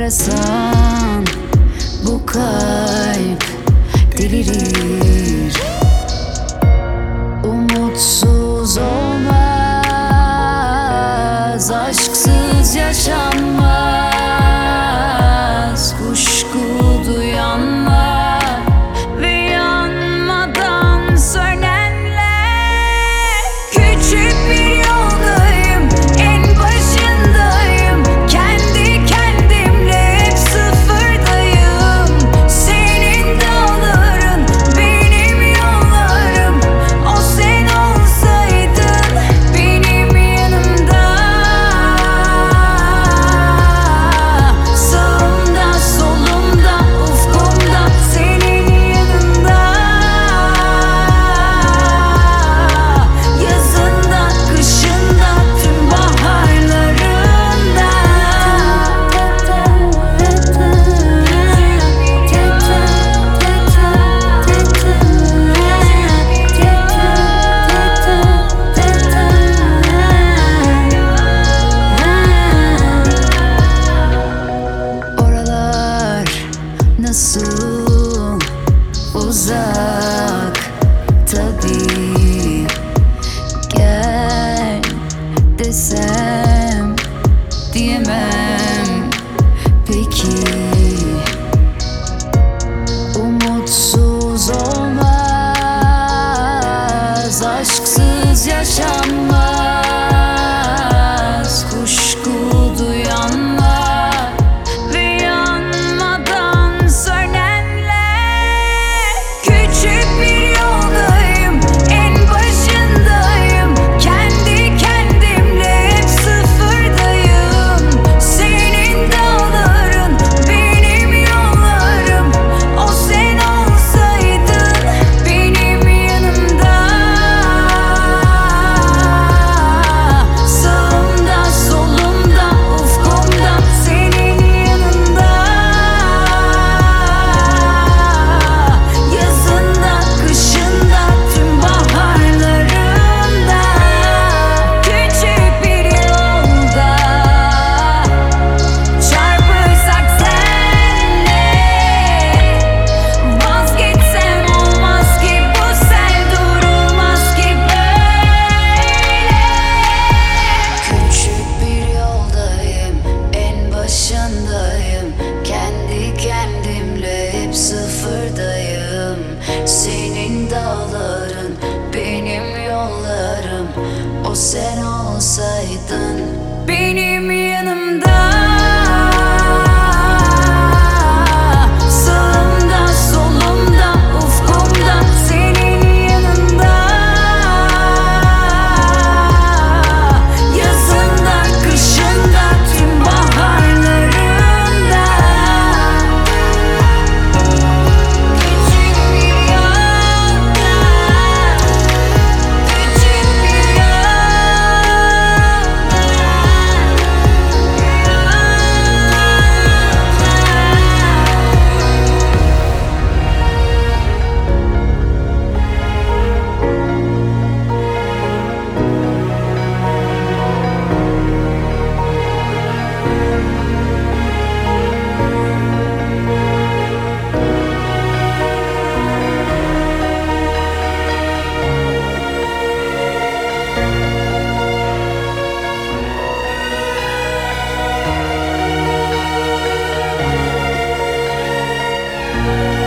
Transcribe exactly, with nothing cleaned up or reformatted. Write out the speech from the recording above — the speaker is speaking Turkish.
arasan bu kalp delirir. Umutsuz olmaz, aşksız yaşanmaz. Kuşku duyanlar ve yanmadan sönenler. Küçük bir yoldayım, en başındayım. Kendi kendimle hep sıfırdayım. Senin dağların, benim yollarım. O sen olsaydın benim yanımda. Sağımda, solumda, ufkumda, senin yanında. Yazında, kışında, tüm baharlarında. Oralar nasıl uzak tabii. Gel desem diyemem peki. Umutsuz olmaz, aşksız yaşanmaz. Kuşku duyanlar ve yanmadan sönenler. Küçük bir yoldayım, en başındayım. Kendi kendimle hep sıfırdayım. Senin dağların, benim yollarım. O sen olsaydın benim yanımda. Sağımda, solumda, ufkumda, senin yanında. Yazında, kışında, tüm baharlarında. Küçük bir yolda çarpışsak senle. Vazgeçsem olmaz ki bu sel durulmaz ki böyle. Küçük bir yoldayım, en başındayım. Kendi kendimle hep sıfırdayım. Senin dağların, benim yollarım. O sen olsaydın benim yanımda. Sağımda, solumda, ufkumda, senin yanında. Yazında, kışında, tüm baharlarında. Küçük bir yolda, küçük bir yolda.